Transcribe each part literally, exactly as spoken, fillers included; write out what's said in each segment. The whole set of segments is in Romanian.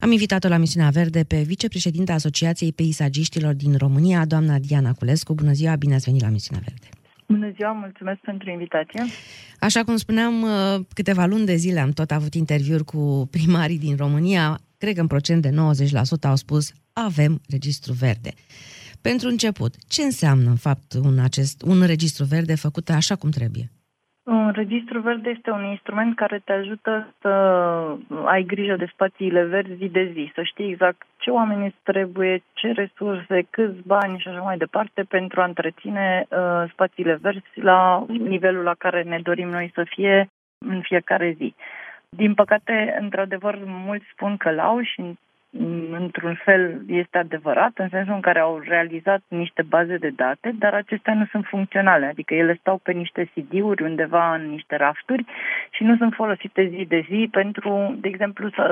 Am invitat-o la Misiunea Verde pe vicepreședinta Asociației Peisagiștilor din România, doamna Diana Culescu. Bună ziua, bine ați venit la Misiunea Verde. Bună ziua, mulțumesc pentru invitație. Așa cum spuneam, câteva luni de zile am tot avut interviuri cu primarii din România. Cred că în procent de nouăzeci la sută au spus avem registru verde. Pentru început, ce înseamnă în fapt un, acest, un registru verde făcut așa cum trebuie? Un registru verde este un instrument care te ajută să ai grijă de spațiile verzi zi de zi, să știi exact ce oameni îți trebuie, ce resurse, câți bani și așa mai departe pentru a întreține uh, spațiile verzi la nivelul la care ne dorim noi să fie în fiecare zi. Din păcate, într-adevăr, mulți spun că l-au și într-un fel este adevărat, în sensul în care au realizat niște baze de date, dar acestea nu sunt funcționale, adică ele stau pe niște C D-uri undeva în niște rafturi și nu sunt folosite zi de zi pentru, de exemplu, să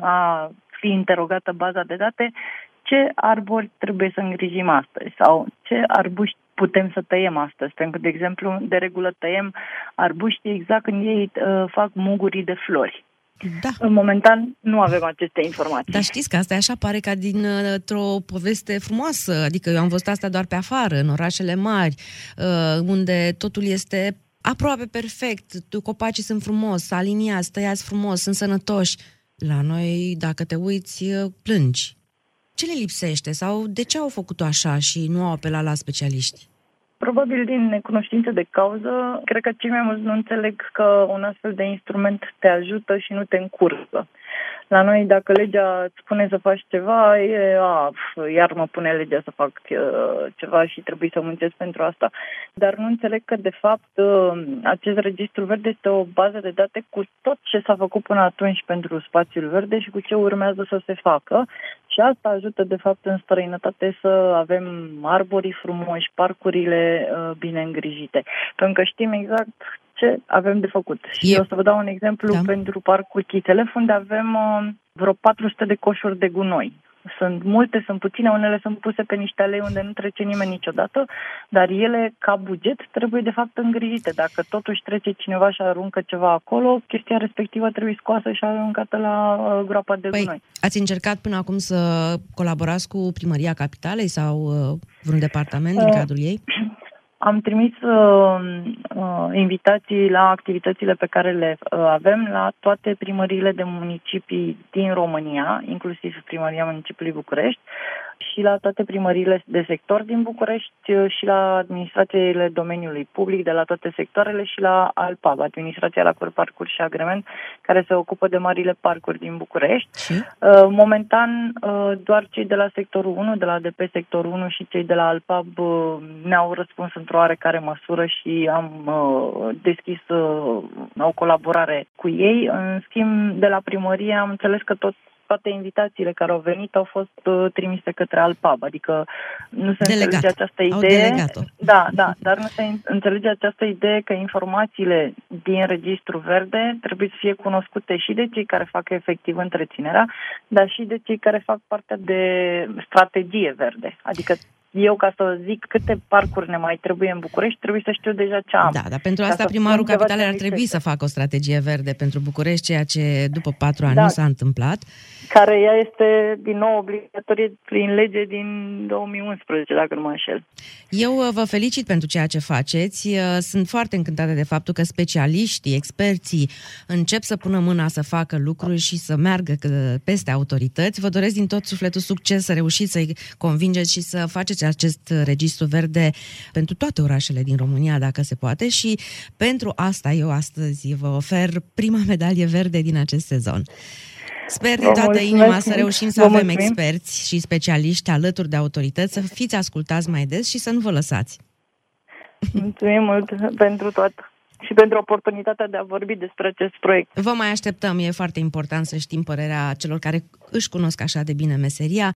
a fi interogată baza de date ce arbori trebuie să îngrijim astăzi sau ce arbuști putem să tăiem astăzi. Pentru că, de exemplu, de regulă tăiem arbuștii exact când ei uh, fac mugurii de flori. Da. În momentan nu avem aceste informații. Dar știți că asta așa pare ca dintr-o poveste frumoasă, adică eu am văzut asta doar pe afară, în orașele mari, unde totul este aproape perfect, copacii sunt frumos, aliniați, tăiați frumos, sunt sănătoși. La noi, dacă te uiți, plângi. Ce le lipsește sau de ce au făcut-o așa și nu au apelat la specialiști? Probabil din necunoștință de cauză, cred că cei mai mulți nu înțeleg că un astfel de instrument te ajută și nu te încurcă. La noi, dacă legea îți spune să faci ceva, e, a, iar mă pune legea să fac uh, ceva și trebuie să muncesc pentru asta. Dar nu înțeleg că, de fapt, uh, acest registru verde este o bază de date cu tot ce s-a făcut până atunci pentru spațiul verde și cu ce urmează să se facă. Și asta ajută, de fapt, în străinătate să avem arborii frumoși, parcurile uh, bine îngrijite. Pentru că știm exact ce avem de făcut. Și e... o să vă dau un exemplu da. pentru parcul Chiselef, unde avem uh, vreo patru sute de coșuri de gunoi. Sunt multe, sunt puține, unele sunt puse pe niște alei unde nu trece nimeni niciodată, dar ele, ca buget, trebuie de fapt îngrijite. Dacă totuși trece cineva și aruncă ceva acolo, chestia respectivă trebuie scoasă și aruncată la uh, groapa de păi, gunoi. Ați încercat până acum să colaborați cu Primăria Capitalei sau uh, vreun departament din uh, cadrul ei? Am trimis uh, uh, invitații la activitățile pe care le uh, avem la toate primăriile de municipii din România, inclusiv Primăria Municipiului București, și la toate primăriile de sector din București și la administrațiile domeniului public de la toate sectoarele și la ALPAB, Administrația la Parcuri și Agrement, care se ocupă de marile parcuri din București. Și? Momentan, doar cei de la sectorul unu, de la D P sectorul unu și cei de la ALPAB ne-au răspuns într-o oarecare măsură și am deschis o colaborare cu ei. În schimb, de la primărie am înțeles că tot toate invitațiile care au venit au fost uh, trimise către ALPAB, adică nu se Delegat. înțelege această idee. Da, da, dar nu se înțelege această idee că informațiile din registru verde trebuie să fie cunoscute și de cei care fac efectiv întreținerea, dar și de cei care fac partea de strategie verde. Adică eu, ca să zic câte parcuri ne mai trebuie în București, trebuie să știu deja ce am. Da, dar pentru asta primarul Capitalei ar trebui să facă o strategie verde pentru București, ceea ce după patru ani da, nu s-a întâmplat. Care ea este din nou obligatorie prin lege din două mii unsprezece, dacă nu mă înșel. Eu vă felicit pentru ceea ce faceți. Sunt foarte încântată de faptul că specialiștii, experții încep să pună mâna să facă lucruri și să meargă peste autorități. Vă doresc din tot sufletul succes, să reușiți să-i convingeți și să faceți acest registru verde pentru toate orașele din România, dacă se poate, și pentru asta eu astăzi vă ofer prima medalie verde din acest sezon. Sper din toată inima să reușim să avem experți și specialiști alături de autorități, să fiți ascultați mai des și să nu vă lăsați. Mulțumim mult pentru tot și pentru oportunitatea de a vorbi despre acest proiect. Vă mai așteptăm, e foarte important să știm părerea celor care își cunosc așa de bine meseria.